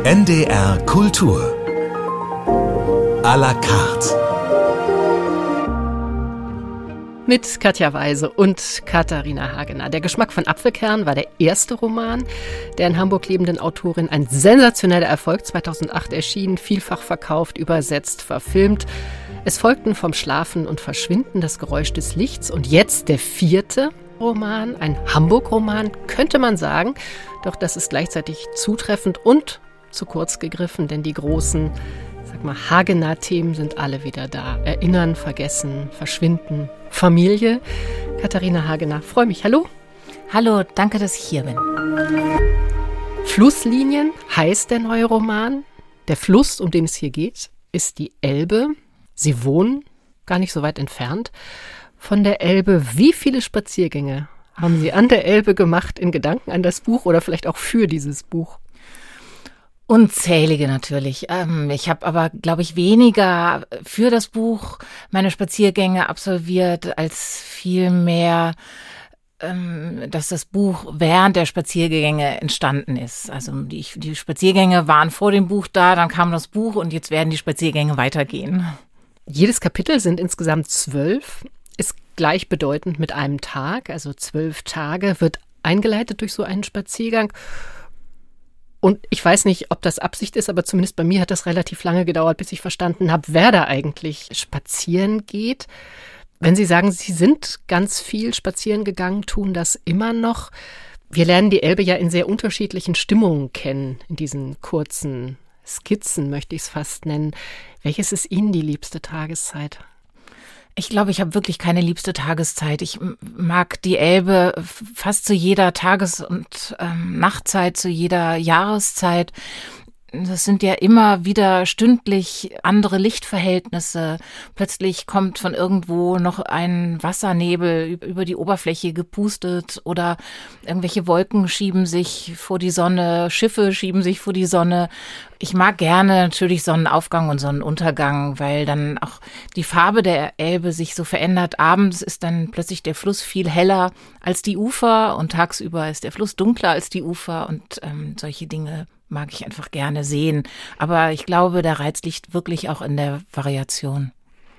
NDR Kultur à la carte. Mit Katja Weise und Katharina Hagener. Der Geschmack von Apfelkern war der erste Roman der in Hamburg lebenden Autorin. Ein sensationeller Erfolg, 2008 erschienen, vielfach verkauft, übersetzt, verfilmt. Es folgten Vom Schlafen und Verschwinden, Das Geräusch des Lichts und jetzt der vierte Roman, ein Hamburg-Roman, könnte man sagen. Doch das ist gleichzeitig zutreffend und zu kurz gegriffen, denn die großen, Hagener-Themen sind alle wieder da. Erinnern, vergessen, verschwinden, Familie. Katharina Hagener, freue mich. Hallo. Hallo, danke, dass ich hier bin. Flusslinien heißt der neue Roman. Der Fluss, um den es hier geht, ist die Elbe. Sie wohnen gar nicht so weit entfernt von der Elbe. Wie viele Spaziergänge haben Sie an der Elbe gemacht, in Gedanken an das Buch oder vielleicht auch für dieses Buch? Unzählige natürlich. Ich habe aber, glaube ich, weniger für das Buch meine Spaziergänge absolviert, als vielmehr, dass das Buch während der Spaziergänge entstanden ist. Also die Spaziergänge waren vor dem Buch da, dann kam das Buch und jetzt werden die Spaziergänge weitergehen. Jedes Kapitel sind insgesamt 12, ist gleichbedeutend mit einem Tag, also 12 Tage, wird eingeleitet durch so einen Spaziergang. Und ich weiß nicht, ob das Absicht ist, aber zumindest bei mir hat das relativ lange gedauert, bis ich verstanden habe, wer da eigentlich spazieren geht. Wenn Sie sagen, Sie sind ganz viel spazieren gegangen, tun das immer noch. Wir lernen die Elbe ja in sehr unterschiedlichen Stimmungen kennen, in diesen kurzen Skizzen, möchte ich es fast nennen. Welches ist Ihnen die liebste Tageszeit? Ich glaube, ich habe wirklich keine liebste Tageszeit. Ich mag die Elbe fast zu jeder Tages- und Nachtzeit, zu jeder Jahreszeit. Das sind ja immer wieder stündlich andere Lichtverhältnisse. Plötzlich kommt von irgendwo noch ein Wassernebel über die Oberfläche gepustet oder irgendwelche Wolken schieben sich vor die Sonne, Schiffe schieben sich vor die Sonne. Ich mag gerne natürlich Sonnenaufgang und Sonnenuntergang, weil dann auch die Farbe der Elbe sich so verändert. Abends ist dann plötzlich der Fluss viel heller als die Ufer und tagsüber ist der Fluss dunkler als die Ufer und solche Dinge mag ich einfach gerne sehen. Aber ich glaube, der Reiz liegt wirklich auch in der Variation.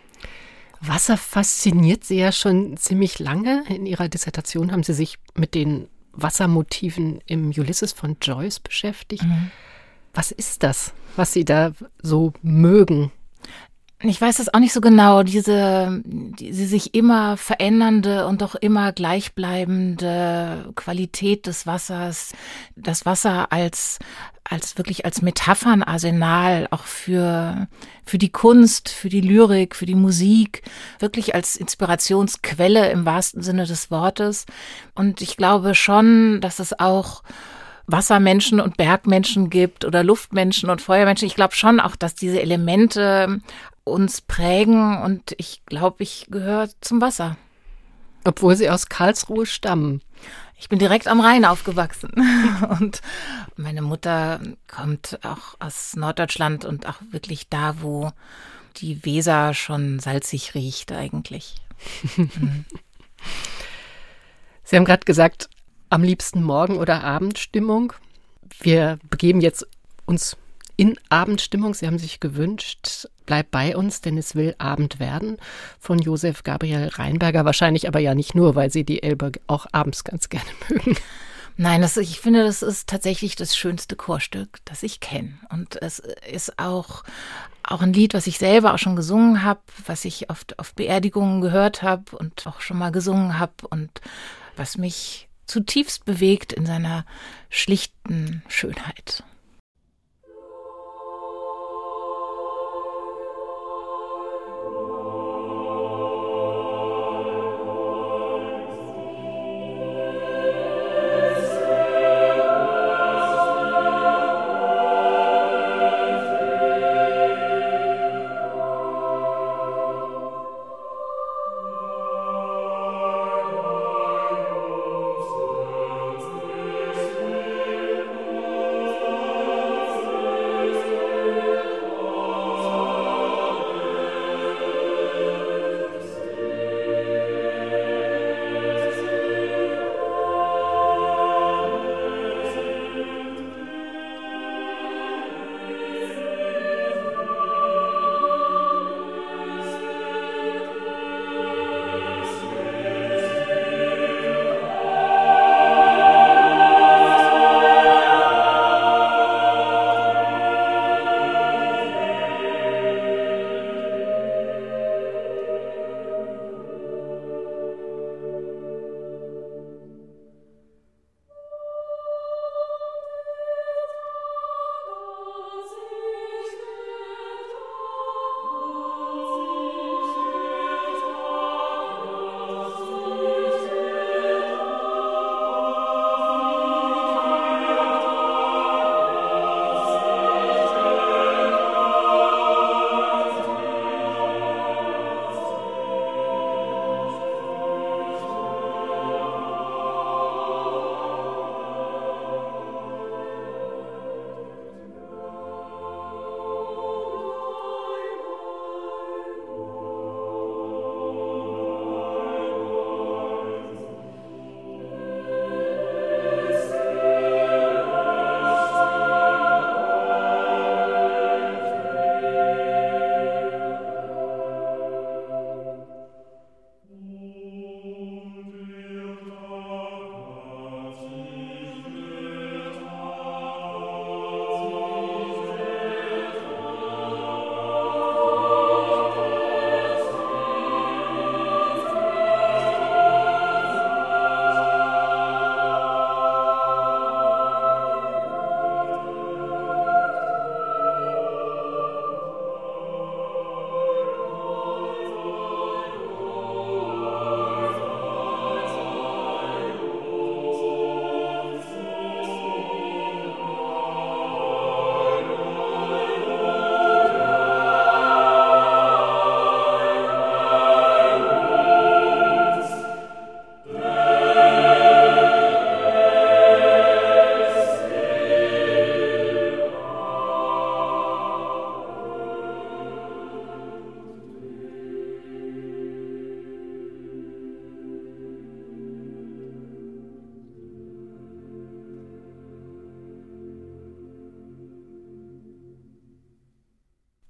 Wasser fasziniert Sie ja schon ziemlich lange. In Ihrer Dissertation haben Sie sich mit den Wassermotiven im Ulysses von Joyce beschäftigt. Mhm. Was ist das, was Sie da so mögen? Ich weiß es auch nicht so genau, diese sich immer verändernde und doch immer gleichbleibende Qualität des Wassers, das Wasser als wirklich als Metaphernarsenal auch für die Kunst, für die Lyrik, für die Musik, wirklich als Inspirationsquelle im wahrsten Sinne des Wortes. Und ich glaube schon, dass es auch Wassermenschen und Bergmenschen gibt oder Luftmenschen und Feuermenschen. Ich glaube schon auch, dass diese Elemente uns prägen und ich glaube, ich gehöre zum Wasser. Obwohl Sie aus Karlsruhe stammen. Ich bin direkt am Rhein aufgewachsen und meine Mutter kommt auch aus Norddeutschland und auch wirklich da, wo die Weser schon salzig riecht eigentlich. Sie haben gerade gesagt, am liebsten Morgen- oder Abendstimmung. Wir begeben jetzt uns in Abendstimmung. Sie haben sich gewünscht, bleib bei uns, denn es will Abend werden, von Josef Gabriel Rheinberger. Wahrscheinlich aber ja nicht nur, weil Sie die Elbe auch abends ganz gerne mögen. Nein, ich finde, das ist tatsächlich das schönste Chorstück, das ich kenne. Und es ist auch ein Lied, was ich selber auch schon gesungen habe, was ich oft auf Beerdigungen gehört habe und auch schon mal gesungen habe und was mich zutiefst bewegt in seiner schlichten Schönheit.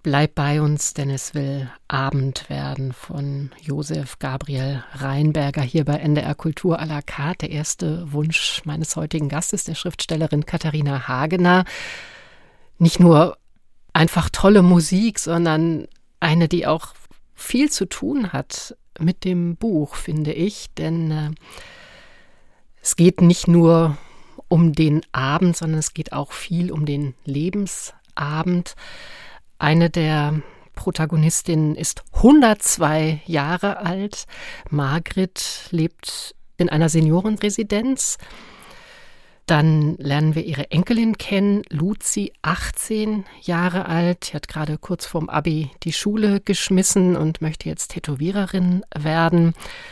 Bleib bei uns, denn es will Abend werden von Josef Gabriel Rheinberger hier bei NDR Kultur à la carte. Der erste Wunsch meines heutigen Gastes, der Schriftstellerin Katharina Hagener. Nicht nur einfach tolle Musik, sondern eine, die auch viel zu tun hat mit dem Buch, finde ich. Denn es geht nicht nur um den Abend, sondern es geht auch viel um den Lebensabend. Eine der Protagonistinnen ist 102 Jahre alt. Margret lebt in einer Seniorenresidenz. Dann lernen wir ihre Enkelin kennen, Luzi, 18 Jahre alt. Sie hat gerade kurz vorm Abi die Schule geschmissen und möchte jetzt Tätowiererin werden.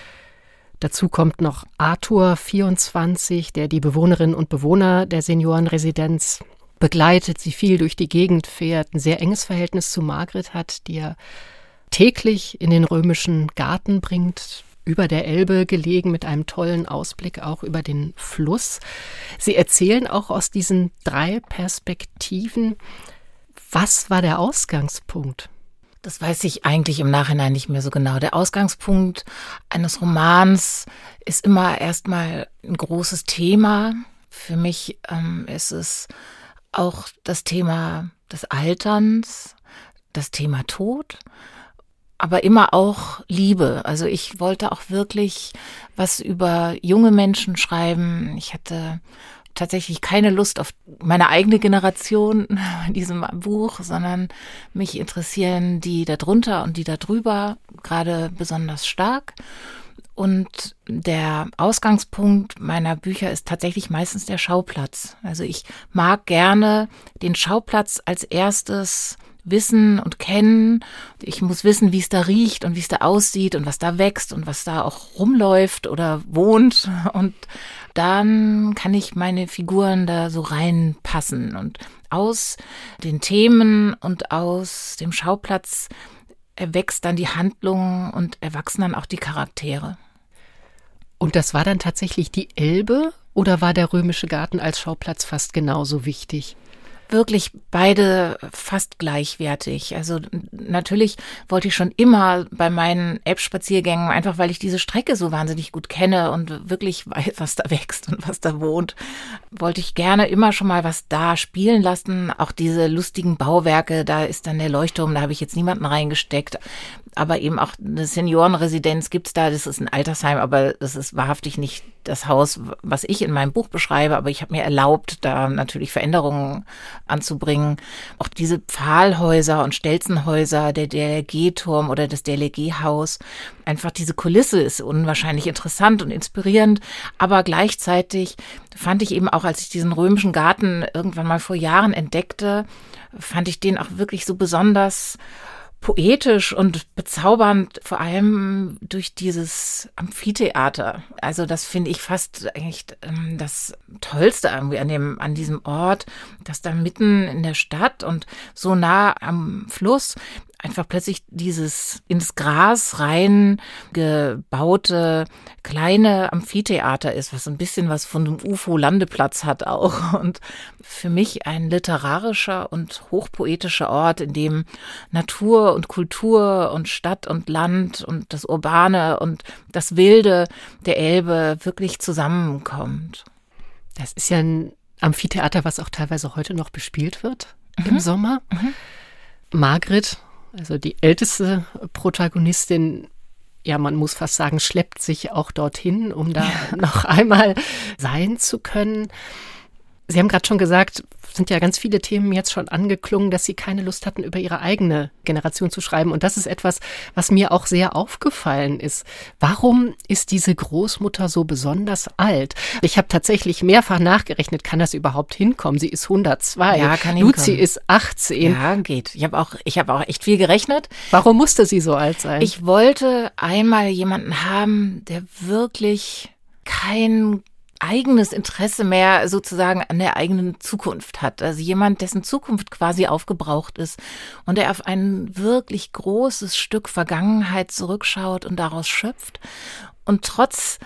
Dazu kommt noch Arthur, 24, der die Bewohnerinnen und Bewohner der Seniorenresidenz begleitet, sie viel durch die Gegend fährt, ein sehr enges Verhältnis zu Margret hat, die er täglich in den römischen Garten bringt, über der Elbe gelegen, mit einem tollen Ausblick auch über den Fluss. Sie erzählen auch aus diesen 3 Perspektiven. Was war der Ausgangspunkt? Das weiß ich eigentlich im Nachhinein nicht mehr so genau. Der Ausgangspunkt eines Romans ist immer erstmal ein großes Thema. Für mich ist es auch das Thema des Alterns, das Thema Tod, aber immer auch Liebe. Also ich wollte auch wirklich was über junge Menschen schreiben. Ich hatte tatsächlich keine Lust auf meine eigene Generation in diesem Buch, sondern mich interessieren die da drunter und die da drüber gerade besonders stark. Und der Ausgangspunkt meiner Bücher ist tatsächlich meistens der Schauplatz. Also ich mag gerne den Schauplatz als erstes wissen und kennen. Ich muss wissen, wie es da riecht und wie es da aussieht und was da wächst und was da auch rumläuft oder wohnt. Und dann kann ich meine Figuren da so reinpassen. Und aus den Themen und aus dem Schauplatz erwächst dann die Handlung und erwachsen dann auch die Charaktere. Und das war dann tatsächlich die Elbe oder war der römische Garten als Schauplatz fast genauso wichtig? Wirklich beide fast gleichwertig. Also natürlich wollte ich schon immer bei meinen Elbspaziergängen, einfach weil ich diese Strecke so wahnsinnig gut kenne und wirklich weiß, was da wächst und was da wohnt, wollte ich gerne immer schon mal was da spielen lassen. Auch diese lustigen Bauwerke, da ist dann der Leuchtturm, da habe ich jetzt niemanden reingesteckt. Aber eben auch eine Seniorenresidenz gibt's da, das ist ein Altersheim, aber das ist wahrhaftig nicht das Haus, was ich in meinem Buch beschreibe, aber ich habe mir erlaubt, da natürlich Veränderungen anzubringen. Auch diese Pfahlhäuser und Stelzenhäuser, der DLRG-Turm oder das DLRG-Haus, einfach diese Kulisse ist unwahrscheinlich interessant und inspirierend, aber gleichzeitig fand ich eben auch, als ich diesen römischen Garten irgendwann mal vor Jahren entdeckte, fand ich den auch wirklich so besonders poetisch und bezaubernd, vor allem durch dieses Amphitheater. Also das finde ich fast eigentlich das Tollste irgendwie an diesem Ort, dass da mitten in der Stadt und so nah am Fluss einfach plötzlich dieses ins Gras rein gebaute kleine Amphitheater ist, was so ein bisschen was von einem UFO-Landeplatz hat auch. Und für mich ein literarischer und hochpoetischer Ort, in dem Natur und Kultur und Stadt und Land und das Urbane und das Wilde der Elbe wirklich zusammenkommt. Das ist ja ein Amphitheater, was auch teilweise heute noch bespielt wird im Sommer. Margret, also die älteste Protagonistin, ja, man muss fast sagen, schleppt sich auch dorthin, um da noch einmal sein zu können. Sie haben gerade schon gesagt, sind ja ganz viele Themen jetzt schon angeklungen, dass Sie keine Lust hatten, über Ihre eigene Generation zu schreiben. Und das ist etwas, was mir auch sehr aufgefallen ist. Warum ist diese Großmutter so besonders alt? Ich habe tatsächlich mehrfach nachgerechnet, kann das überhaupt hinkommen? Sie ist 102. Ja, kann Luzi hinkommen. ist 18. Ja, geht. Ich habe auch echt viel gerechnet. Warum musste sie so alt sein? Ich wollte einmal jemanden haben, der wirklich kein eigenes Interesse mehr sozusagen an der eigenen Zukunft hat. Also jemand, dessen Zukunft quasi aufgebraucht ist und der auf ein wirklich großes Stück Vergangenheit zurückschaut und daraus schöpft und trotz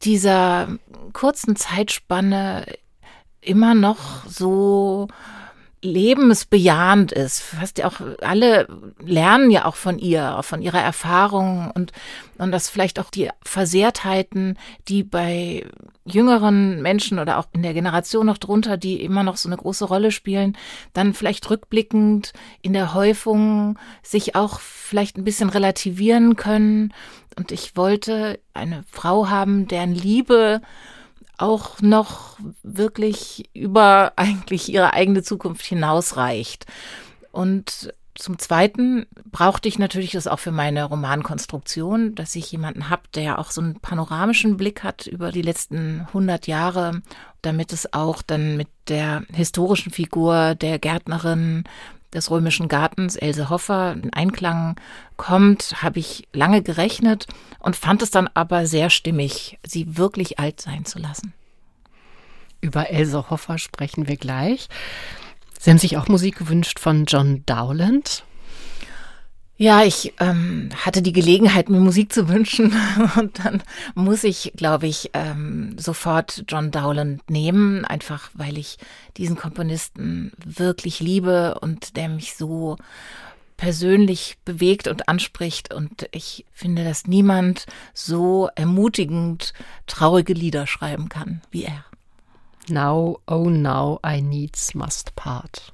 dieser kurzen Zeitspanne immer noch so lebensbejahend ist. Fast ja auch alle lernen ja auch von ihr, auch von ihrer Erfahrung und dass vielleicht auch die Versehrtheiten, die bei jüngeren Menschen oder auch in der Generation noch drunter, die immer noch so eine große Rolle spielen, dann vielleicht rückblickend in der Häufung sich auch vielleicht ein bisschen relativieren können. Und ich wollte eine Frau haben, deren Liebe auch noch wirklich über eigentlich ihre eigene Zukunft hinausreicht. Und zum Zweiten brauchte ich natürlich das auch für meine Romankonstruktion, dass ich jemanden habe, der auch so einen panoramischen Blick hat über die letzten 100 Jahre, damit es auch dann mit der historischen Figur der Gärtnerin des Römischen Gartens, Else Hoffer, in Einklang kommt, habe ich lange gerechnet und fand es dann aber sehr stimmig, sie wirklich alt sein zu lassen. Über Else Hoffer sprechen wir gleich. Sie haben sich auch Musik gewünscht von John Dowland. Ja, ich hatte die Gelegenheit, mir Musik zu wünschen und dann muss ich, glaube ich, sofort John Dowland nehmen, einfach weil ich diesen Komponisten wirklich liebe und der mich so persönlich bewegt und anspricht und ich finde, dass niemand so ermutigend traurige Lieder schreiben kann wie er. Now, oh now, I needs must part.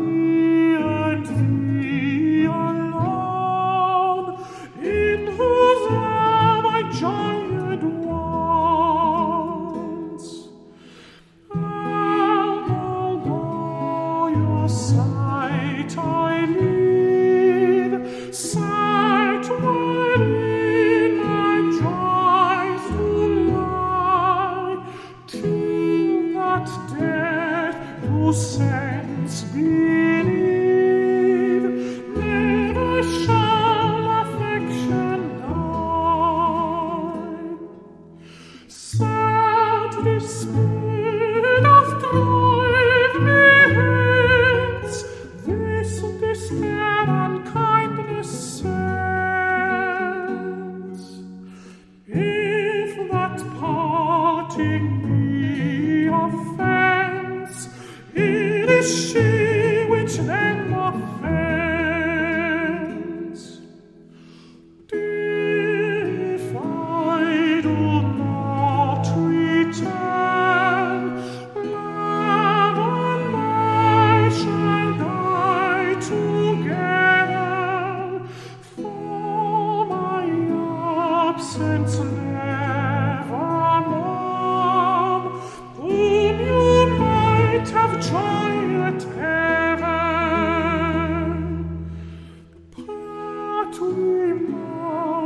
Thee and thee alone, in whom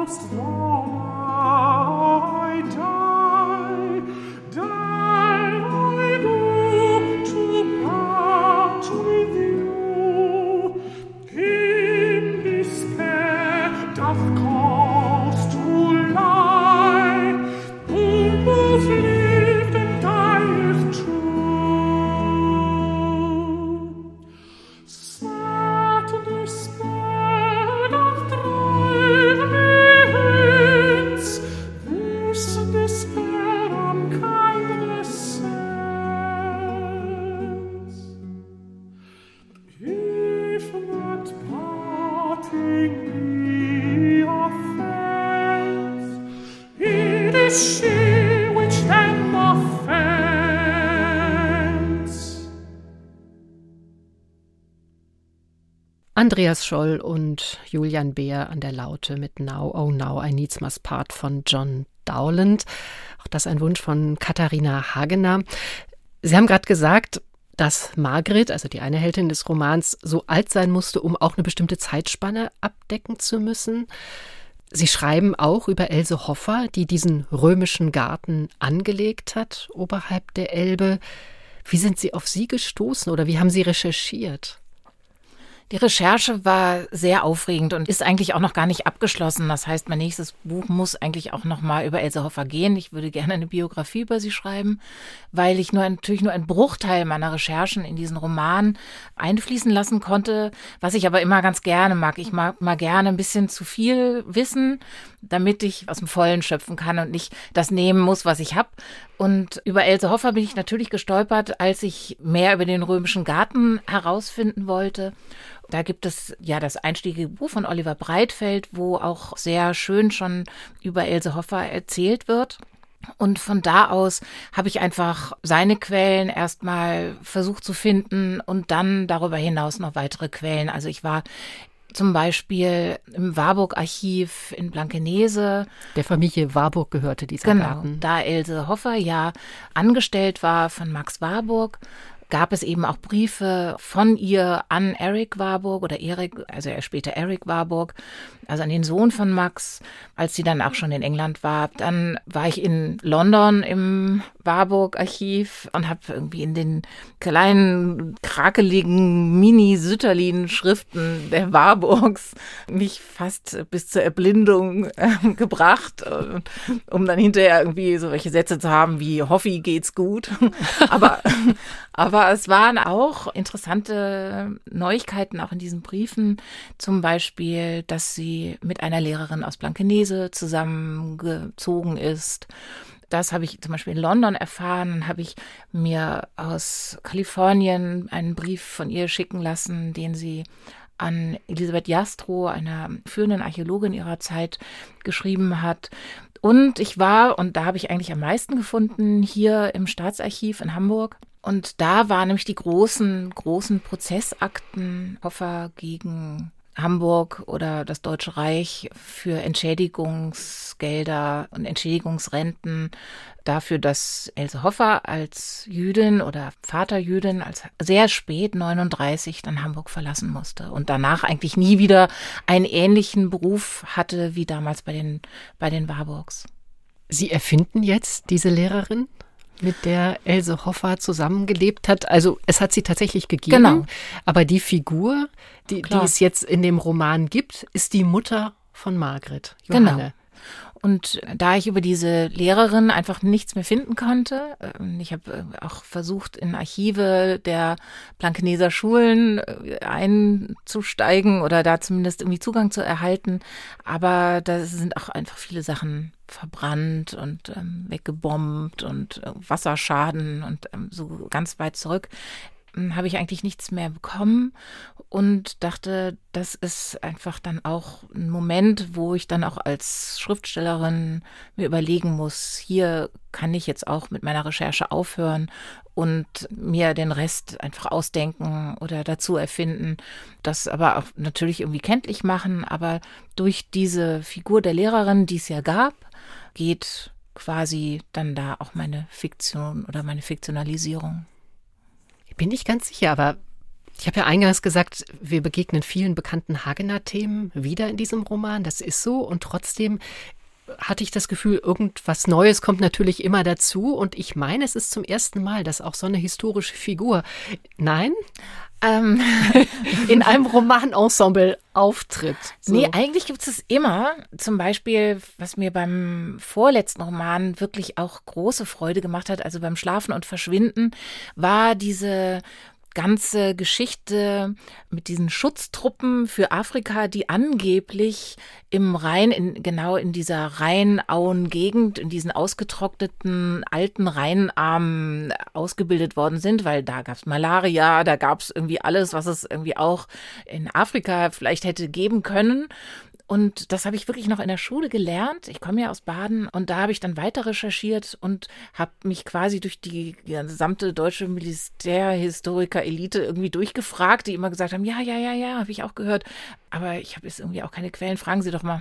Andreas Scholl und Julian Beer an der Laute mit Now, Oh Now, I Needs Must Part von John Dowland. Auch das ein Wunsch von Katharina Hagener. Sie haben gerade gesagt, dass Margret, also die eine Heldin des Romans, so alt sein musste, um auch eine bestimmte Zeitspanne abdecken zu müssen. Sie schreiben auch über Else Hoffer, die diesen römischen Garten angelegt hat, oberhalb der Elbe. Wie sind Sie auf sie gestoßen oder wie haben Sie recherchiert? Die Recherche war sehr aufregend und ist eigentlich auch noch gar nicht abgeschlossen. Das heißt, mein nächstes Buch muss eigentlich auch noch mal über Else Hoffer gehen. Ich würde gerne eine Biografie über sie schreiben, weil ich natürlich nur einen Bruchteil meiner Recherchen in diesen Roman einfließen lassen konnte, was ich aber immer ganz gerne mag. Ich mag mal gerne ein bisschen zu viel wissen, damit ich aus dem Vollen schöpfen kann und nicht das nehmen muss, was ich habe. Und über Else Hoffer bin ich natürlich gestolpert, als ich mehr über den römischen Garten herausfinden wollte. Da gibt es ja das einstiegige Buch von Oliver Breitfeld, wo auch sehr schön schon über Else Hoffer erzählt wird. Und von da aus habe ich einfach seine Quellen erstmal versucht zu finden und dann darüber hinaus noch weitere Quellen. Also ich war zum Beispiel im Warburg-Archiv in Blankenese. Der Familie Warburg gehörte dieser Garten. Genau, da Else Hoffer ja angestellt war von Max Warburg, gab es eben auch Briefe von ihr an Eric Warburg oder Erik, also später Eric Warburg, also an den Sohn von Max, als sie dann auch schon in England war. Dann war ich in London im Warburg-Archiv und habe irgendwie in den kleinen, krakeligen Mini-Sütterlin-Schriften der Warburgs mich fast bis zur Erblindung gebracht, um dann hinterher irgendwie so welche Sätze zu haben wie Hoffi geht's gut. Aber es waren auch interessante Neuigkeiten auch in diesen Briefen. Zum Beispiel, dass sie mit einer Lehrerin aus Blankenese zusammengezogen ist. Das habe ich zum Beispiel in London erfahren. Dann habe ich mir aus Kalifornien einen Brief von ihr schicken lassen, den sie an Elisabeth Jastrow, einer führenden Archäologin ihrer Zeit, geschrieben hat. Und ich war, und da habe ich eigentlich am meisten gefunden, hier im Staatsarchiv in Hamburg. Und da waren nämlich die großen Prozessakten Hoffer gegen Hamburg oder das Deutsche Reich für Entschädigungsgelder und Entschädigungsrenten dafür, dass Else Hoffer als Jüdin oder Vaterjüdin als sehr spät 39 dann Hamburg verlassen musste und danach eigentlich nie wieder einen ähnlichen Beruf hatte wie damals bei den Warburgs. Sie erfinden jetzt diese Lehrerin, mit der Else Hoffer zusammengelebt hat. Also es hat sie tatsächlich gegeben, genau. Aber die Figur, die es jetzt in dem Roman gibt, ist die Mutter von Margret, Johanne. Genau. Und da ich über diese Lehrerin einfach nichts mehr finden konnte, ich habe auch versucht, in Archive der Blankeneser Schulen einzusteigen oder da zumindest irgendwie Zugang zu erhalten, aber da sind auch einfach viele Sachen verbrannt und weggebombt und Wasserschaden und so ganz weit zurück habe ich eigentlich nichts mehr bekommen und dachte, das ist einfach dann auch ein Moment, wo ich dann auch als Schriftstellerin mir überlegen muss, hier kann ich jetzt auch mit meiner Recherche aufhören und mir den Rest einfach ausdenken oder dazu erfinden, das aber auch natürlich irgendwie kenntlich machen, aber durch diese Figur der Lehrerin, die es ja gab, geht quasi dann da auch meine Fiktion oder meine Fiktionalisierung. Bin ich ganz sicher, aber Ich habe ja eingangs gesagt, wir begegnen vielen bekannten Hagener-Themen wieder in diesem Roman. Das ist so. Und trotzdem hatte ich das Gefühl, irgendwas Neues kommt natürlich immer dazu. Und ich meine, es ist zum ersten Mal, dass auch so eine historische Figur, nein, in einem Romanensemble auftritt. So. Nee, eigentlich gibt es immer. Zum Beispiel, was mir beim vorletzten Roman wirklich auch große Freude gemacht hat, also beim Schlafen und Verschwinden, war diese ganze Geschichte mit diesen Schutztruppen für Afrika, die angeblich im Rhein, genau in dieser Rheinauen-Gegend, in diesen ausgetrockneten alten Rheinarmen ausgebildet worden sind, weil da gab es Malaria, da gab es irgendwie alles, was es irgendwie auch in Afrika vielleicht hätte geben können. Und das habe ich wirklich noch in der Schule gelernt. Ich komme ja aus Baden und da habe ich dann weiter recherchiert und habe mich quasi durch die gesamte deutsche Militärhistoriker-Elite irgendwie durchgefragt, die immer gesagt haben, ja, habe ich auch gehört. Aber ich habe jetzt irgendwie auch keine Quellen, fragen Sie doch mal.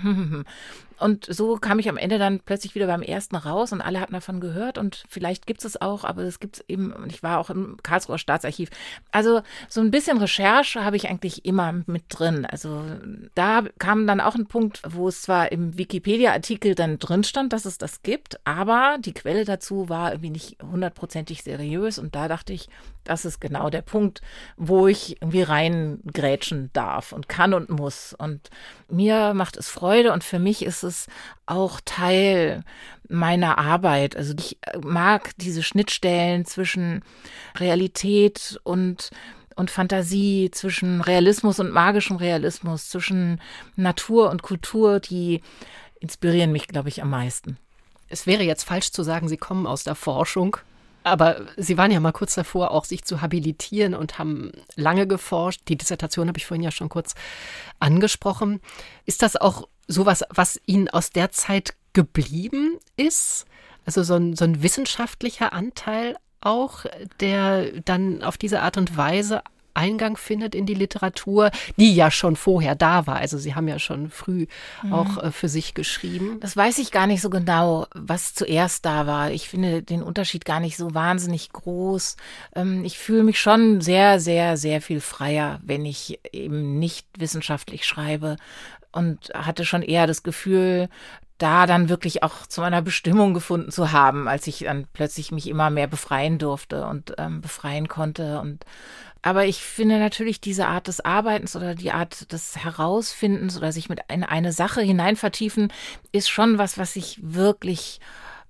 Und so kam ich am Ende dann plötzlich wieder beim ersten raus und alle hatten davon gehört und vielleicht gibt es auch, aber es gibt es eben, ich war auch im Karlsruher Staatsarchiv. Also so ein bisschen Recherche habe ich eigentlich immer mit drin. Also da kam dann auch ein Punkt, wo es zwar im Wikipedia-Artikel dann drin stand, dass es das gibt, aber die Quelle dazu war irgendwie nicht 100%ig seriös und da dachte ich, das ist genau der Punkt, wo ich irgendwie reingrätschen darf und kann und muss. Und mir macht es Freude und für mich ist es auch Teil meiner Arbeit. Also ich mag diese Schnittstellen zwischen Realität und Fantasie, zwischen Realismus und magischem Realismus, zwischen Natur und Kultur, die inspirieren mich, glaube ich, am meisten. Es wäre jetzt falsch zu sagen, Sie kommen aus der Forschung. Aber Sie waren ja mal kurz davor, auch sich zu habilitieren und haben lange geforscht. Die Dissertation habe ich vorhin ja schon kurz angesprochen. Ist das auch sowas, was Ihnen aus der Zeit geblieben ist? Also so ein wissenschaftlicher Anteil auch, der dann auf diese Art und Weise Eingang findet in die Literatur, die ja schon vorher da war. Also Sie haben ja schon früh auch für sich geschrieben. Das weiß ich gar nicht so genau, was zuerst da war. Ich finde den Unterschied gar nicht so wahnsinnig groß. Ich fühle mich schon sehr, sehr, sehr viel freier, wenn ich eben nicht wissenschaftlich schreibe und hatte schon eher das Gefühl, da dann wirklich auch zu meiner Bestimmung gefunden zu haben, als ich dann plötzlich mich immer mehr befreien durfte und befreien konnte. Aber ich finde natürlich diese Art des Arbeitens oder die Art des Herausfindens oder sich mit in eine Sache hineinvertiefen, ist schon was ich wirklich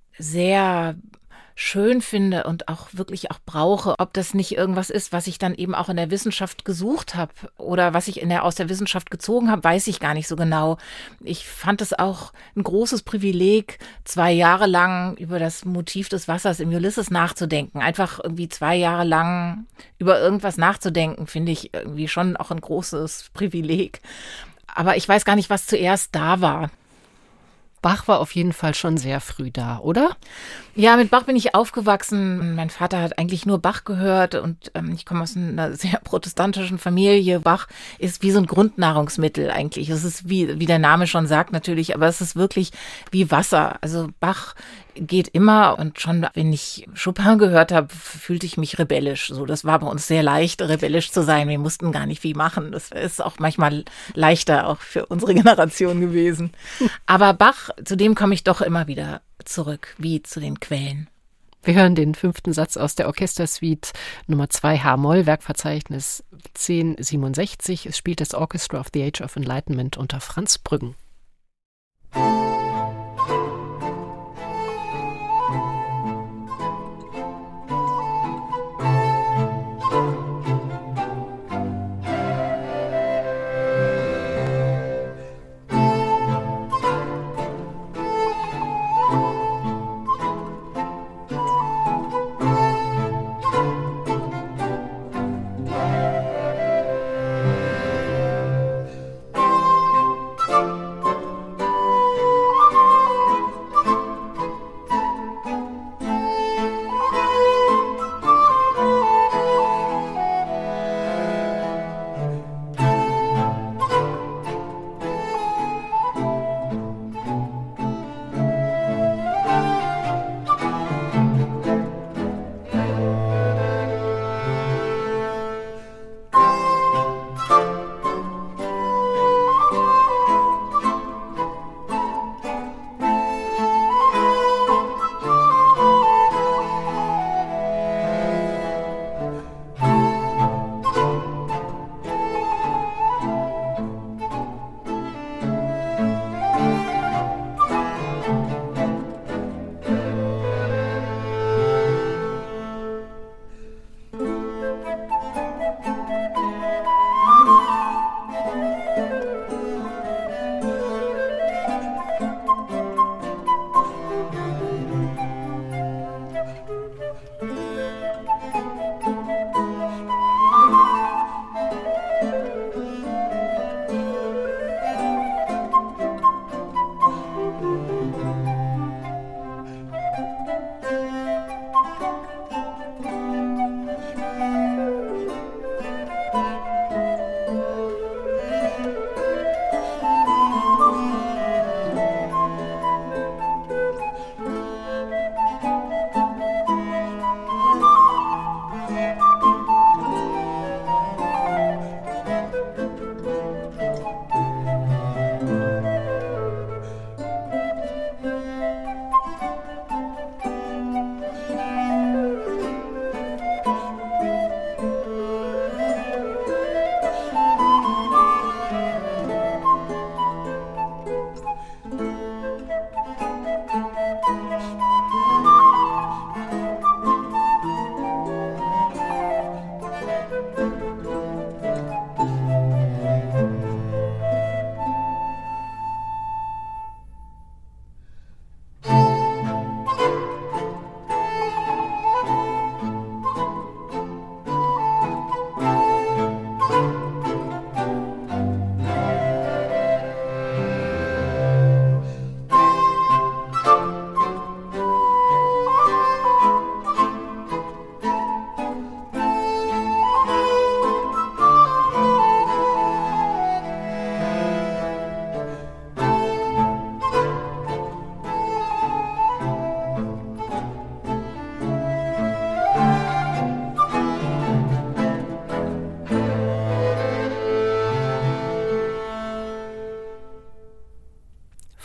sehr schön finde und auch wirklich auch brauche. Ob das nicht irgendwas ist, was ich dann eben auch in der Wissenschaft gesucht habe oder was ich aus der Wissenschaft gezogen habe, weiß ich gar nicht so genau. Ich fand es auch ein großes Privileg, 2 Jahre lang über das Motiv des Wassers im Ulysses nachzudenken. Einfach irgendwie 2 Jahre lang über irgendwas nachzudenken, finde ich irgendwie schon auch ein großes Privileg. Aber ich weiß gar nicht, was zuerst da war. Bach war auf jeden Fall schon sehr früh da, oder? Ja, mit Bach bin ich aufgewachsen. Mein Vater hat eigentlich nur Bach gehört und ich komme aus einer sehr protestantischen Familie. Bach ist wie so ein Grundnahrungsmittel eigentlich. Es ist wie der Name schon sagt natürlich, aber es ist wirklich wie Wasser. Also Bach geht immer und schon, wenn ich Chopin gehört habe, fühlte ich mich rebellisch. So, das war bei uns sehr leicht, rebellisch zu sein. Wir mussten gar nicht viel machen. Das ist auch manchmal leichter auch für unsere Generation gewesen. Aber Bach, zu dem komme ich doch immer wieder zurück, wie zu den Quellen. Wir hören den 5. Satz aus der Orchestersuite Nummer 2 H-Moll, Werkverzeichnis 1067. Es spielt das Orchestra of the Age of Enlightenment unter Franz Brüggen.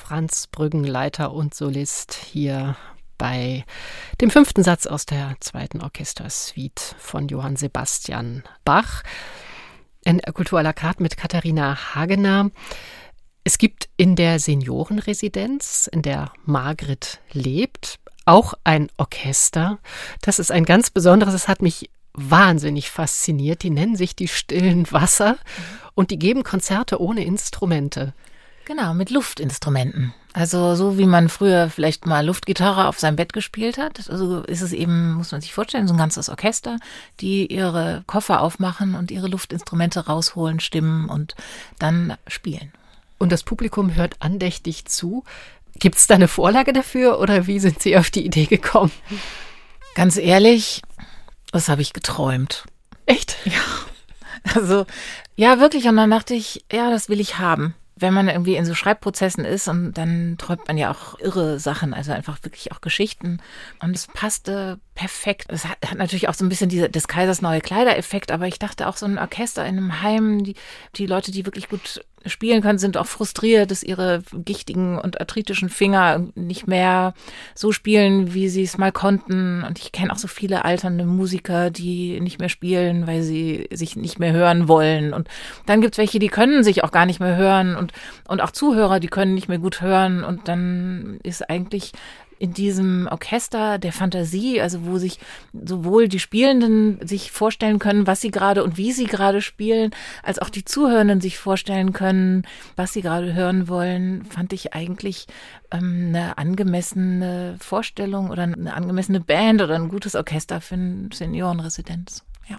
Franz Brüggen, Leiter und Solist, hier bei dem 5. Satz aus der 2. Orchestersuite von Johann Sebastian Bach. In Kultur à la carte mit Katharina Hagener. Es gibt in der Seniorenresidenz, in der Margret lebt, auch ein Orchester. Das ist ein ganz besonderes, es hat mich wahnsinnig fasziniert. Die nennen sich die Stillen Wasser und die geben Konzerte ohne Instrumente. Genau, mit Luftinstrumenten. Also so wie man früher vielleicht mal Luftgitarre auf seinem Bett gespielt hat, also ist es eben, muss man sich vorstellen, so ein ganzes Orchester, die ihre Koffer aufmachen und ihre Luftinstrumente rausholen, stimmen und dann spielen. Und das Publikum hört andächtig zu. Gibt es da eine Vorlage dafür oder wie sind Sie auf die Idee gekommen? Ganz ehrlich, das habe ich geträumt. Echt? Ja. Also, ja, wirklich. Und dann dachte ich, ja, das will ich haben. Wenn man irgendwie in so Schreibprozessen ist und dann träumt man ja auch irre Sachen, also einfach wirklich auch Geschichten. Und es passte perfekt. Es hat natürlich auch so ein bisschen des Kaisers neue Kleider-Effekt, aber ich dachte auch so ein Orchester in einem Heim, die Leute, die wirklich gut spielen können, sind auch frustriert, dass ihre gichtigen und arthritischen Finger nicht mehr so spielen, wie sie es mal konnten. Und ich kenne auch so viele alternde Musiker, die nicht mehr spielen, weil sie sich nicht mehr hören wollen. Und dann gibt's welche, die können sich auch gar nicht mehr hören und auch Zuhörer, die können nicht mehr gut hören. Und dann ist eigentlich in diesem Orchester der Fantasie, also wo sich sowohl die Spielenden sich vorstellen können, was sie gerade und wie sie gerade spielen, als auch die Zuhörenden sich vorstellen können, was sie gerade hören wollen, fand ich eigentlich eine angemessene Vorstellung oder eine angemessene Band oder ein gutes Orchester für eine Seniorenresidenz. Ja.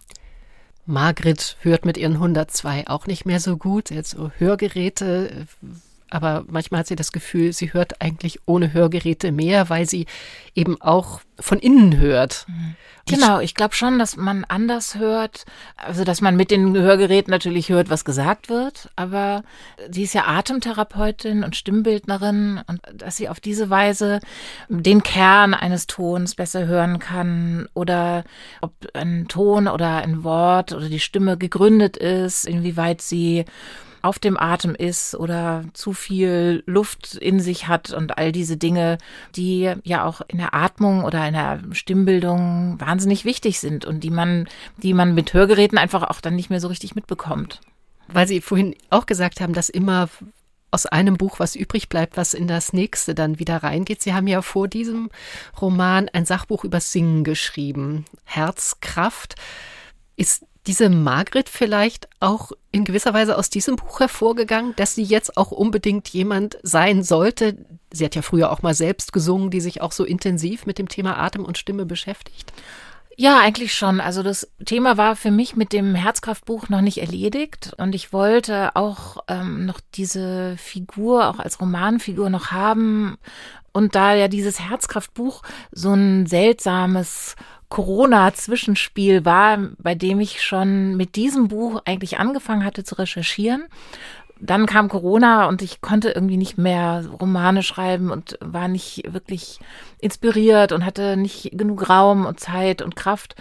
Margret hört mit ihren 102 auch nicht mehr so gut. Sie hat so Hörgeräte, aber manchmal hat sie das Gefühl, sie hört eigentlich ohne Hörgeräte mehr, weil sie eben auch von innen hört. Genau, ich glaube schon, dass man anders hört, also dass man mit den Hörgeräten natürlich hört, was gesagt wird, aber sie ist ja Atemtherapeutin und Stimmbildnerin und dass sie auf diese Weise den Kern eines Tons besser hören kann oder ob ein Ton oder ein Wort oder die Stimme gegründet ist, inwieweit sie auf dem Atem ist oder zu viel Luft in sich hat und all diese Dinge, die ja auch in der Atmung oder in der Stimmbildung wahnsinnig wichtig sind und die man mit Hörgeräten einfach auch dann nicht mehr so richtig mitbekommt. Weil Sie vorhin auch gesagt haben, dass immer aus einem Buch was übrig bleibt, was in das nächste dann wieder reingeht. Sie haben ja vor diesem Roman ein Sachbuch über Singen geschrieben. Herzkraft. Ist diese Margret vielleicht auch in gewisser Weise aus diesem Buch hervorgegangen, dass sie jetzt auch unbedingt jemand sein sollte? Sie hat ja früher auch mal selbst gesungen, die sich auch so intensiv mit dem Thema Atem und Stimme beschäftigt. Ja, eigentlich schon. Also das Thema war für mich mit dem Herzkraftbuch noch nicht erledigt und ich wollte auch noch diese Figur auch als Romanfigur noch haben. Und da ja dieses Herzkraftbuch so ein seltsames Corona-Zwischenspiel war, bei dem ich schon mit diesem Buch eigentlich angefangen hatte zu recherchieren. Dann kam Corona und ich konnte irgendwie nicht mehr Romane schreiben und war nicht wirklich inspiriert und hatte nicht genug Raum und Zeit und Kraft.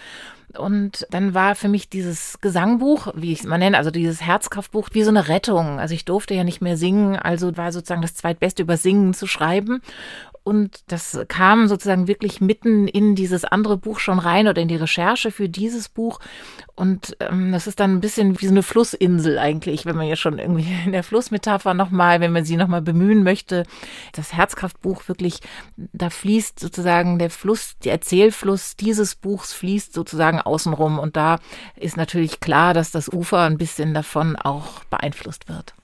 Und dann war für mich dieses Gesangbuch, wie ich es mal nenne, also dieses Herzkraftbuch, wie so eine Rettung. Also ich durfte ja nicht mehr singen, also war sozusagen das Zweitbeste über Singen zu schreiben. Und das kam sozusagen wirklich mitten in dieses andere Buch schon rein oder in die Recherche für dieses Buch. Und das ist dann ein bisschen wie so eine Flussinsel eigentlich, wenn man ja schon irgendwie in der Flussmetapher nochmal, wenn man sie nochmal bemühen möchte. Das Herzkraftbuch wirklich, da fließt sozusagen der Fluss, der Erzählfluss dieses Buchs fließt sozusagen außenrum. Und da ist natürlich klar, dass das Ufer ein bisschen davon auch beeinflusst wird.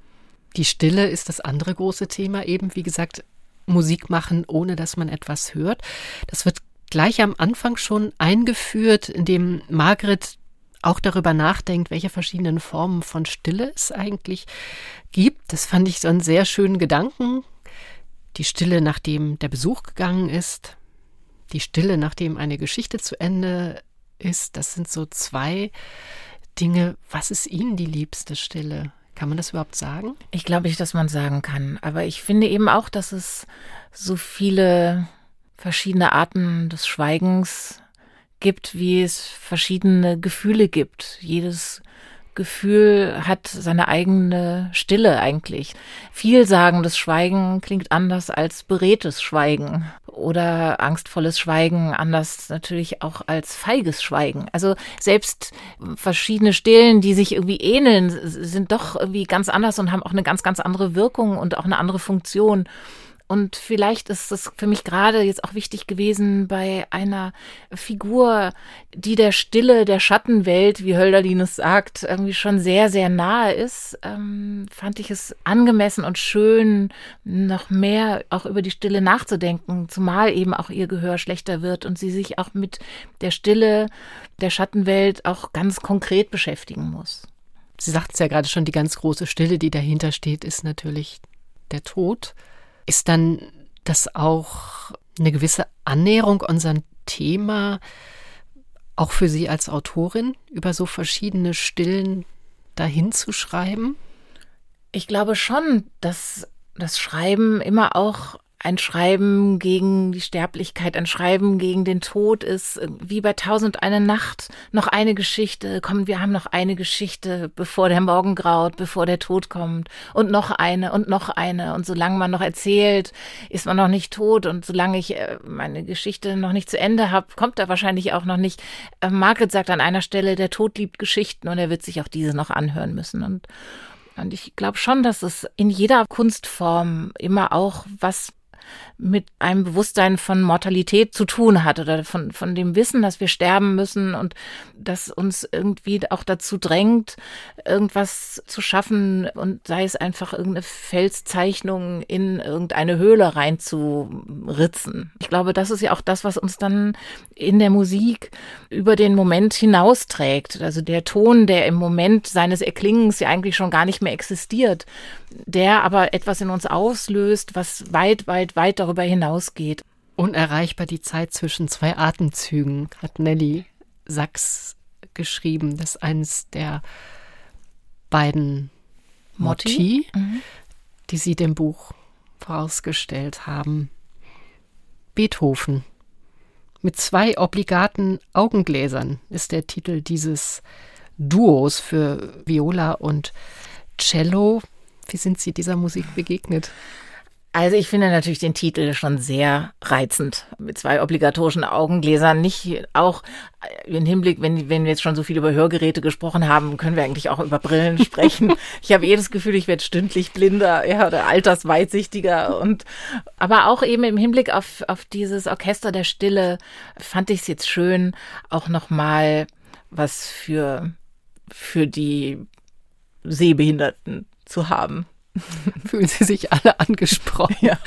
Die Stille ist das andere große Thema eben, wie gesagt, Musik machen, ohne dass man etwas hört. Das wird gleich am Anfang schon eingeführt, indem Margret auch darüber nachdenkt, welche verschiedenen Formen von Stille es eigentlich gibt. Das fand ich so einen sehr schönen Gedanken. Die Stille, nachdem der Besuch gegangen ist. Die Stille, nachdem eine Geschichte zu Ende ist. Das sind so zwei Dinge. Was ist Ihnen die liebste Stille? Kann man das überhaupt sagen? Ich glaube nicht, dass man sagen kann. Aber ich finde eben auch, dass es so viele verschiedene Arten des Schweigens gibt, wie es verschiedene Gefühle gibt. Jedes Gefühl hat seine eigene Stille eigentlich. Vielsagendes Schweigen klingt anders als beredtes Schweigen oder angstvolles Schweigen anders natürlich auch als feiges Schweigen. Also selbst verschiedene Stillen, die sich irgendwie ähneln, sind doch irgendwie ganz anders und haben auch eine ganz, ganz andere Wirkung und auch eine andere Funktion. Und vielleicht ist es für mich gerade jetzt auch wichtig gewesen, bei einer Figur, die der Stille der Schattenwelt, wie Hölderlin es sagt, irgendwie schon sehr, sehr nahe ist, fand ich es angemessen und schön, noch mehr auch über die Stille nachzudenken, zumal eben auch ihr Gehör schlechter wird und sie sich auch mit der Stille der Schattenwelt auch ganz konkret beschäftigen muss. Sie sagten es ja gerade schon, die ganz große Stille, die dahinter steht, ist natürlich der Tod. Ist dann das auch eine gewisse Annäherung an unserem Thema, auch für Sie als Autorin, über so verschiedene Stillen dahin zu schreiben? Ich glaube schon, dass das Schreiben immer auch ein Schreiben gegen die Sterblichkeit, ein Schreiben gegen den Tod ist, wie bei 1001 Nacht, noch eine Geschichte, komm, wir haben noch eine Geschichte, bevor der Morgen graut, bevor der Tod kommt und noch eine und solange man noch erzählt, ist man noch nicht tot und solange ich meine Geschichte noch nicht zu Ende habe, kommt er wahrscheinlich auch noch nicht. Margaret sagt an einer Stelle, der Tod liebt Geschichten und er wird sich auch diese noch anhören müssen und ich glaube schon, dass es in jeder Kunstform immer auch was mit einem Bewusstsein von Mortalität zu tun hat oder von dem Wissen, dass wir sterben müssen und das uns irgendwie auch dazu drängt, irgendwas zu schaffen und sei es einfach irgendeine Felszeichnung in irgendeine Höhle reinzuritzen. Ich glaube, das ist ja auch das, was uns dann in der Musik über den Moment hinausträgt. Also der Ton, der im Moment seines Erklingens ja eigentlich schon gar nicht mehr existiert, der aber etwas in uns auslöst, was weit, weit, weit darüber hinausgeht. Unerreichbar die Zeit zwischen zwei Atemzügen, hat Nelly Sachs geschrieben. Das ist eines der beiden Motti, die Sie dem Buch vorausgestellt haben. Beethoven. Mit zwei obligaten Augengläsern ist der Titel dieses Duos für Viola und Cello. Wie sind Sie dieser Musik begegnet? Also ich finde natürlich den Titel schon sehr reizend. Mit zwei obligatorischen Augengläsern, nicht auch im Hinblick, wenn wir jetzt schon so viel über Hörgeräte gesprochen haben, können wir eigentlich auch über Brillen sprechen. Ich habe das Gefühl, ich werde stündlich blinder, ja, oder altersweitsichtiger aber auch eben im Hinblick auf dieses Orchester der Stille fand ich es jetzt schön, auch nochmal was für die Sehbehinderten zu haben. Fühlen Sie sich alle angesprochen? Ja.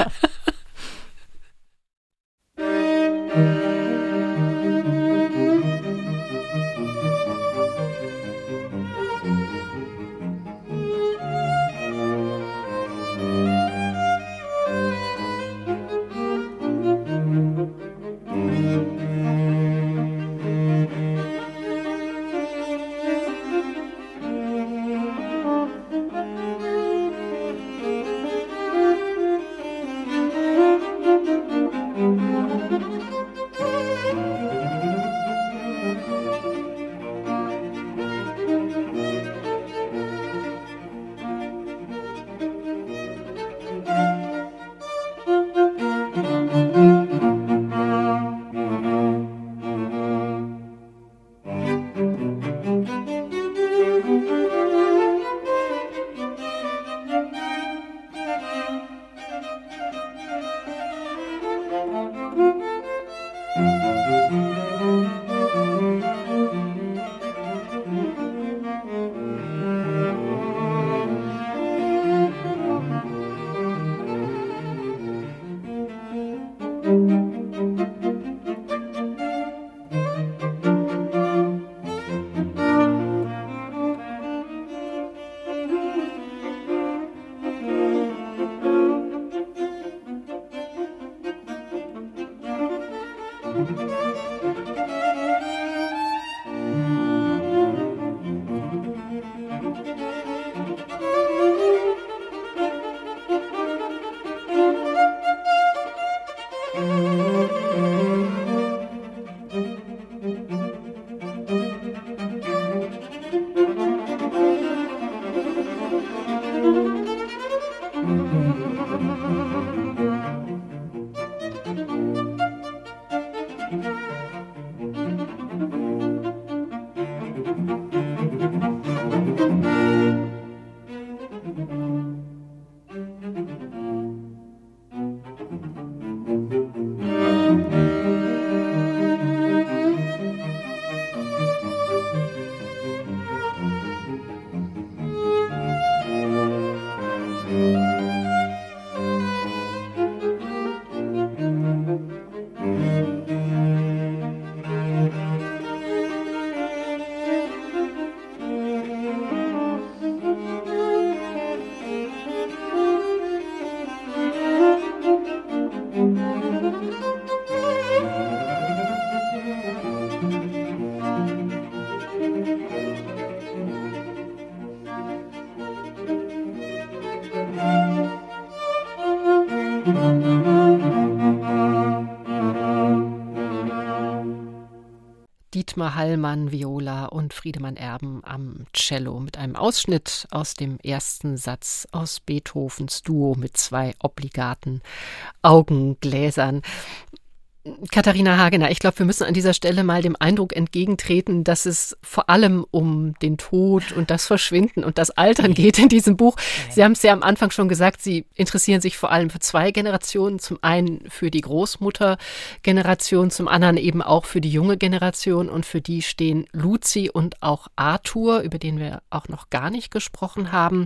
Dietmar Hallmann, Viola und Friedemann Erben am Cello mit einem Ausschnitt aus dem ersten Satz aus Beethovens Duo mit 2 obligaten Augengläsern. Katharina Hagener, ich glaube, wir müssen an dieser Stelle mal dem Eindruck entgegentreten, dass es vor allem um den Tod und das Verschwinden und das Altern geht in diesem Buch. Sie haben es ja am Anfang schon gesagt, Sie interessieren sich vor allem für 2 Generationen. Zum einen für die Großmutter-Generation, zum anderen eben auch für die junge Generation. Und für die stehen Luzi und auch Arthur, über den wir auch noch gar nicht gesprochen haben.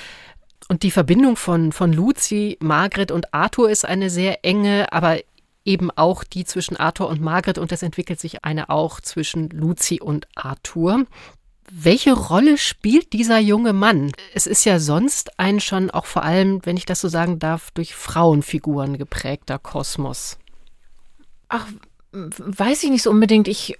Und die Verbindung von Luzi, Margret und Arthur ist eine sehr enge, aber eben auch die zwischen Arthur und Margret, und es entwickelt sich eine auch zwischen Luzi und Arthur. Welche Rolle spielt dieser junge Mann? Es ist ja sonst ein schon auch vor allem, wenn ich das so sagen darf, durch Frauenfiguren geprägter Kosmos. Ach, weiß ich nicht so unbedingt. Ich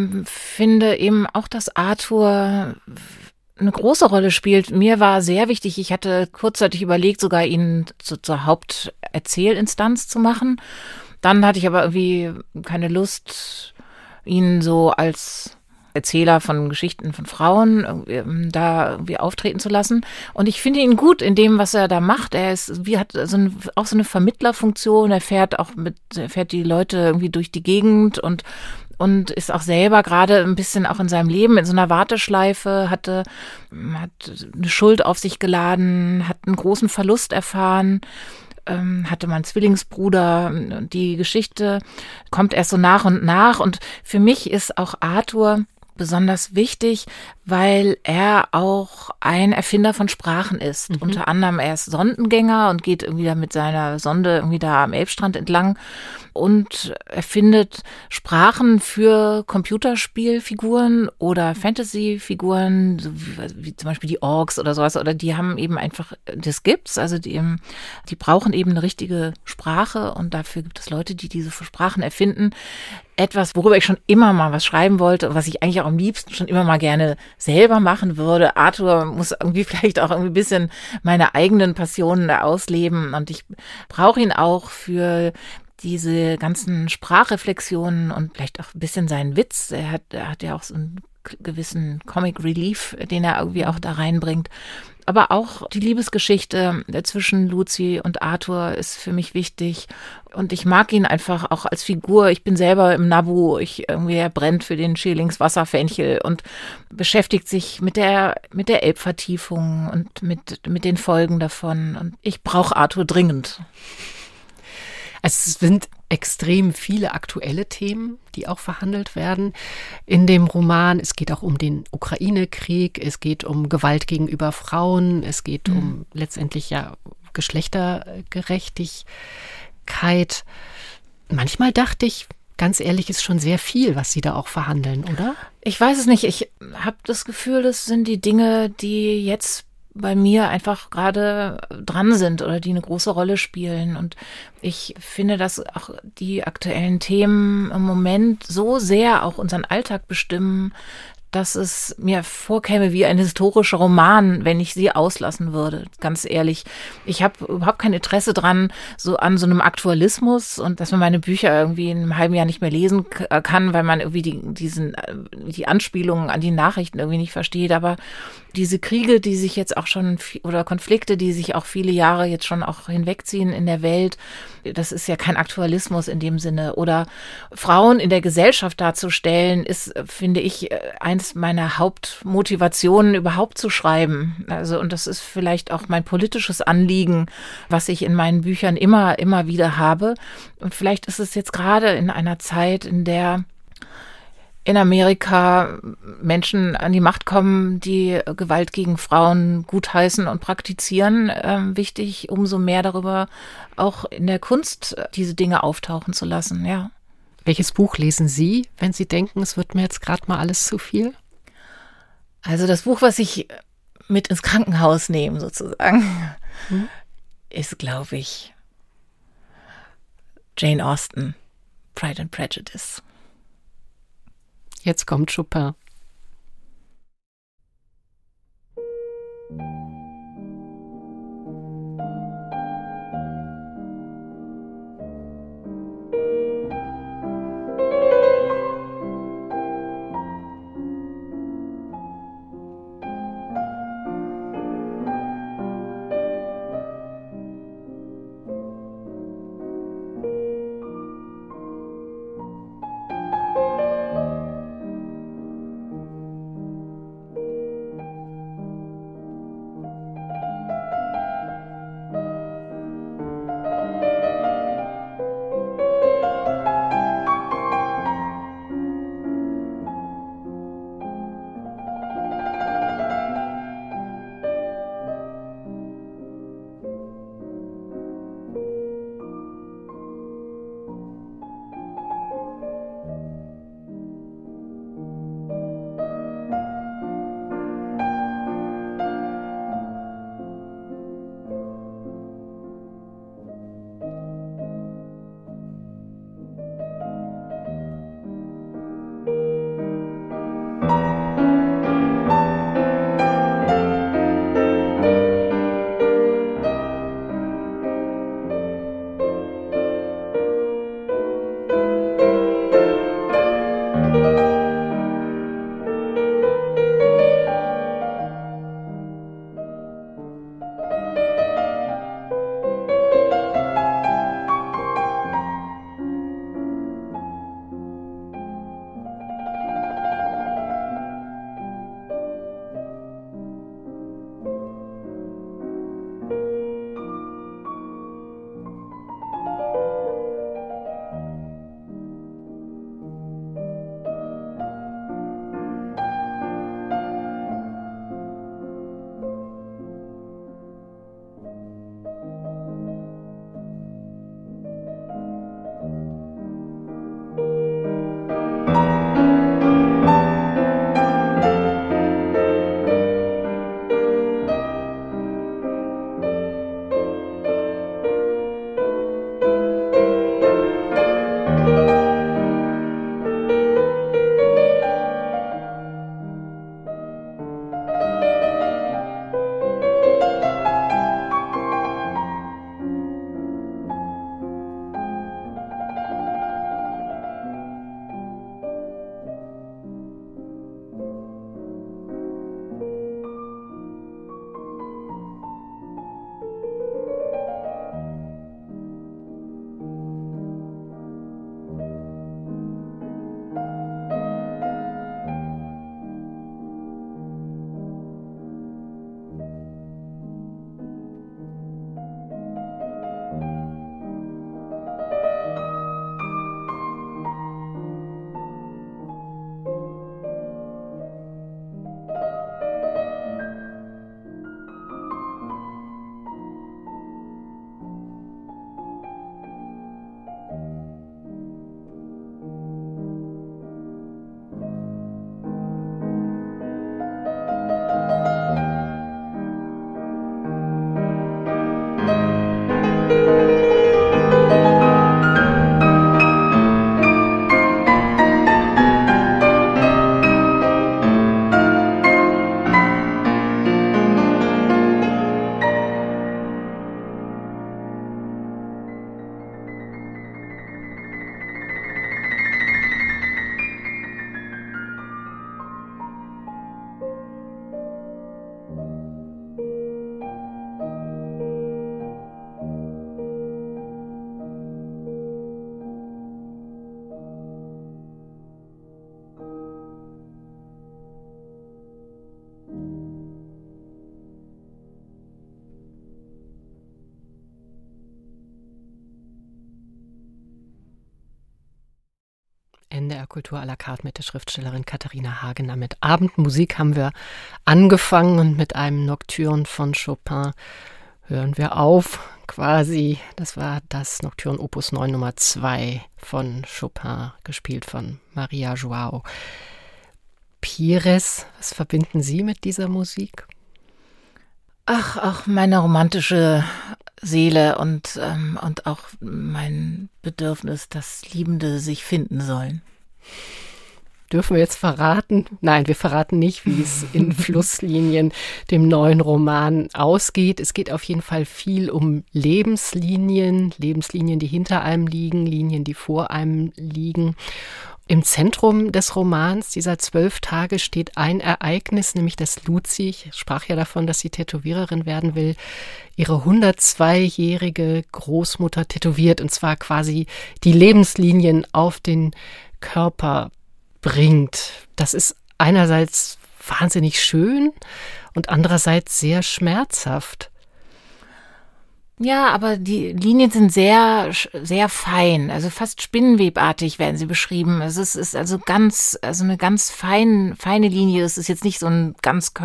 finde eben auch, dass Arthur eine große Rolle spielt. Mir war sehr wichtig, ich hatte kurzzeitig überlegt, sogar ihn zur Haupterzählinstanz zu machen. Dann hatte ich aber irgendwie keine Lust, ihn so als Erzähler von Geschichten von Frauen da irgendwie auftreten zu lassen. Und ich finde ihn gut in dem, was er da macht. Er ist, hat auch so eine Vermittlerfunktion. Er fährt die Leute irgendwie durch die Gegend und ist auch selber gerade ein bisschen auch in seinem Leben in so einer Warteschleife, hat eine Schuld auf sich geladen, hat einen großen Verlust erfahren, hatte mal einen Zwillingsbruder. Die Geschichte kommt erst so nach und nach. Und für mich ist auch Arthur besonders wichtig, weil er auch ein Erfinder von Sprachen ist. Mhm. Unter anderem, er ist Sondengänger und geht irgendwie da mit seiner Sonde irgendwie da am Elbstrand entlang und erfindet Sprachen für Computerspielfiguren oder Fantasyfiguren, so wie zum Beispiel die Orks oder sowas. Oder die haben eben einfach, das gibt's, also die brauchen eben eine richtige Sprache und dafür gibt es Leute, die diese Sprachen erfinden. Etwas, worüber ich schon immer mal was schreiben wollte und was ich eigentlich auch am liebsten schon immer mal gerne selber machen würde. Arthur muss irgendwie vielleicht auch irgendwie ein bisschen meine eigenen Passionen ausleben und ich brauche ihn auch für diese ganzen Sprachreflexionen und vielleicht auch ein bisschen seinen Witz. Er hat ja auch so einen gewissen Comic Relief, den er irgendwie auch da reinbringt. Aber auch die Liebesgeschichte zwischen Luzi und Arthur ist für mich wichtig. Und ich mag ihn einfach auch als Figur. Ich bin selber im Nabu. Er brennt für den Schilings Wasserfenchel und beschäftigt sich mit der Elbvertiefung und mit den Folgen davon. Und ich brauche Arthur dringend. Es sind extrem viele aktuelle Themen, die auch verhandelt werden in dem Roman. Es geht auch um den Ukraine-Krieg, es geht um Gewalt gegenüber Frauen, es geht um letztendlich ja Geschlechtergerechtigkeit. Manchmal dachte ich, ganz ehrlich, ist schon sehr viel, was Sie da auch verhandeln, oder? Ich weiß es nicht. Ich habe das Gefühl, das sind die Dinge, die jetzt bei mir einfach gerade dran sind oder die eine große Rolle spielen. Und ich finde, dass auch die aktuellen Themen im Moment so sehr auch unseren Alltag bestimmen, dass es mir vorkäme wie ein historischer Roman, wenn ich sie auslassen würde, ganz ehrlich. Ich habe überhaupt kein Interesse dran, so an so einem Aktualismus und dass man meine Bücher irgendwie in einem halben Jahr nicht mehr lesen kann, weil man irgendwie die Anspielungen an die Nachrichten irgendwie nicht versteht. Aber diese Kriege, die sich jetzt auch schon, oder Konflikte, die sich auch viele Jahre jetzt schon auch hinwegziehen in der Welt, das ist ja kein Aktualismus in dem Sinne. Oder Frauen in der Gesellschaft darzustellen, ist, finde ich, eins meiner Hauptmotivationen, überhaupt zu schreiben. Also, und das ist vielleicht auch mein politisches Anliegen, was ich in meinen Büchern immer wieder habe. Und vielleicht ist es jetzt gerade in einer Zeit, in der in Amerika Menschen an die Macht kommen, die Gewalt gegen Frauen gutheißen und praktizieren, wichtig, umso mehr darüber auch in der Kunst diese Dinge auftauchen zu lassen, ja. Welches Buch lesen Sie, wenn Sie denken, es wird mir jetzt gerade mal alles zu viel? Also das Buch, was ich mit ins Krankenhaus nehme, sozusagen, ist, glaube ich, Jane Austen, Pride and Prejudice. Jetzt kommt Chopin. NDR Kultur à la carte mit der Schriftstellerin Katharina Hagener. Mit Abendmusik haben wir angefangen und mit einem Nocturne von Chopin hören wir auf. Quasi, das war das Nocturne Opus 9 Nummer 2 von Chopin, gespielt von Maria João Pires. Was verbinden Sie mit dieser Musik? Ach, meine romantische Seele und auch mein Bedürfnis, dass Liebende sich finden sollen. Dürfen wir jetzt verraten? Nein, wir verraten nicht, wie es in Flusslinien, dem neuen Roman, ausgeht. Es geht auf jeden Fall viel um Lebenslinien, die hinter einem liegen, Linien, die vor einem liegen. Im Zentrum des Romans, dieser 12 Tage, steht ein Ereignis, nämlich dass Luzi, ich sprach ja davon, dass sie Tätowiererin werden will, ihre 102-jährige Großmutter tätowiert, und zwar quasi die Lebenslinien auf den Körper bringt. Das ist einerseits wahnsinnig schön und andererseits sehr schmerzhaft. Ja, aber die Linien sind sehr, sehr fein, also fast spinnenwebartig werden sie beschrieben. Es ist also eine ganz feine Linie. Es ist jetzt nicht so ein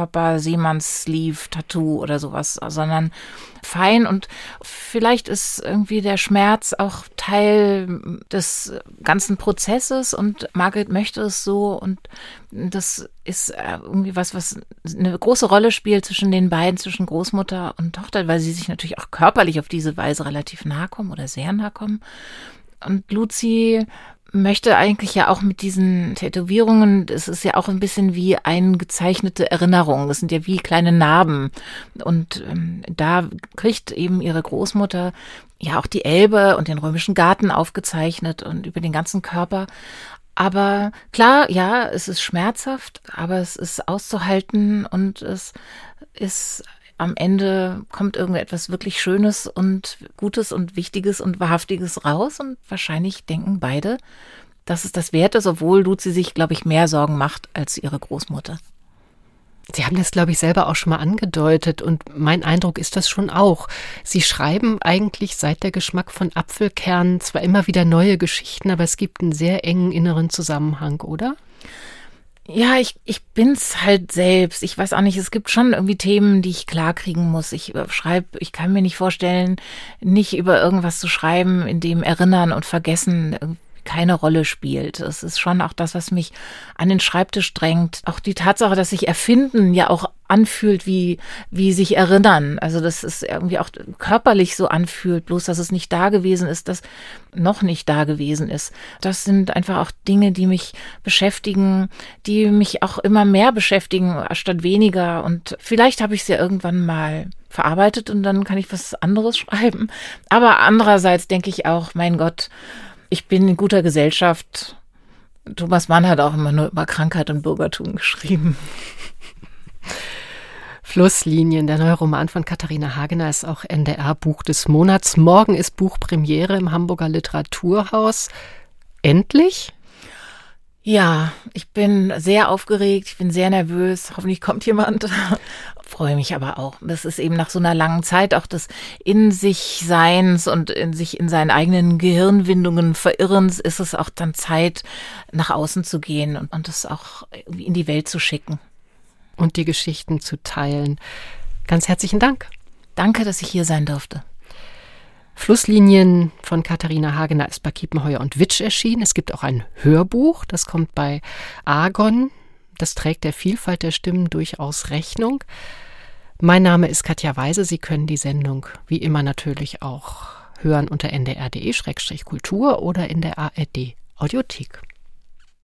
Ganzkörper-Seemanns-Sleeve-Tattoo oder sowas, sondern fein, und vielleicht ist irgendwie der Schmerz auch Teil des ganzen Prozesses und Margaret möchte es so, und das ist irgendwie was eine große Rolle spielt zwischen den beiden, zwischen Großmutter und Tochter, weil sie sich natürlich auch körperlich auf diese Weise relativ nahe kommen oder sehr nahe kommen. Und Luzi möchte eigentlich ja auch mit diesen Tätowierungen, es ist ja auch ein bisschen wie eine gezeichnete Erinnerung, das sind ja wie kleine Narben, und da kriegt eben ihre Großmutter ja auch die Elbe und den römischen Garten aufgezeichnet und über den ganzen Körper. Aber klar, ja, es ist schmerzhaft, aber es ist auszuhalten, und es ist am Ende kommt irgendetwas wirklich Schönes und Gutes und Wichtiges und Wahrhaftiges raus, und wahrscheinlich denken beide, dass es das wert ist, obwohl Luzi sich, glaube ich, mehr Sorgen macht als ihre Großmutter. Sie haben das, glaube ich, selber auch schon mal angedeutet, und mein Eindruck ist das schon auch. Sie schreiben eigentlich seit der Geschmack von Apfelkernen zwar immer wieder neue Geschichten, aber es gibt einen sehr engen inneren Zusammenhang, oder? Ja, ich bin's halt selbst. Ich weiß auch nicht, es gibt schon irgendwie Themen, die ich klarkriegen muss. Ich kann mir nicht vorstellen, nicht über irgendwas zu schreiben, in dem Erinnern und Vergessen keine Rolle spielt. Es ist schon auch das, was mich an den Schreibtisch drängt. Auch die Tatsache, dass sich Erfinden ja auch anfühlt wie sich erinnern. Also dass es irgendwie auch körperlich so anfühlt, bloß dass es nicht da gewesen ist, das noch nicht da gewesen ist. Das sind einfach auch Dinge, die mich beschäftigen, die mich auch immer mehr beschäftigen, statt weniger. Und vielleicht habe ich es ja irgendwann mal verarbeitet und dann kann ich was anderes schreiben. Aber andererseits denke ich auch, mein Gott, ich bin in guter Gesellschaft. Thomas Mann hat auch immer nur über Krankheit und Bürgertum geschrieben. Flusslinien, der neue Roman von Katharina Hagener, ist auch NDR-Buch des Monats. Morgen ist Buchpremiere im Hamburger Literaturhaus. Endlich? Ja, ich bin sehr aufgeregt, ich bin sehr nervös. Hoffentlich kommt jemand. Freue mich aber auch. Das ist eben nach so einer langen Zeit auch des In-sich-Seins und in seinen eigenen Gehirnwindungen verirrens, ist es auch dann Zeit, nach außen zu gehen und das auch irgendwie in die Welt zu schicken. Und die Geschichten zu teilen. Ganz herzlichen Dank. Danke, dass ich hier sein durfte. Flusslinien von Katharina Hagener ist bei Kiepenheuer und Witsch erschienen. Es gibt auch ein Hörbuch, das kommt bei Argon. Das trägt der Vielfalt der Stimmen durchaus Rechnung. Mein Name ist Katja Weise. Sie können die Sendung wie immer natürlich auch hören unter ndr.de/kultur oder in der ARD Audiothek.